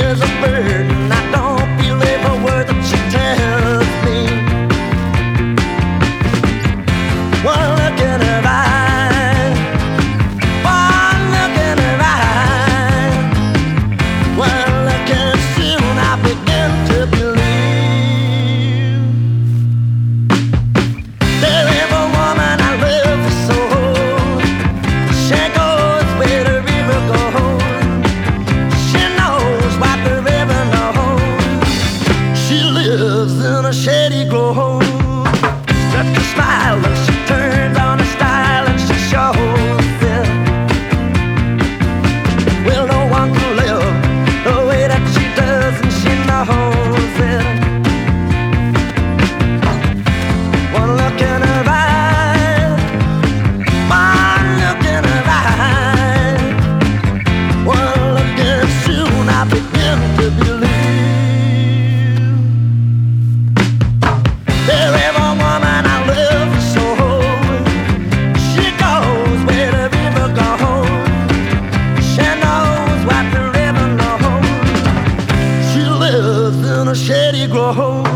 is a burden. I don't believe a word that she tells me. One look in her eyes, one look in her eyes, one look and soon I begin to believe there is a woman I love so. She goes where the river goes. She knows what the river knows. She lives in a shady grove. Such a smile and she turns on her style and she shows it. Well, no one can live the way that she does, and she knows it. One look in her eyes, one look in her eyes, one look and soon I begin to believe there is a woman I love so. She goes where the river goes. She knows what the river knows. She lives in a shady grove.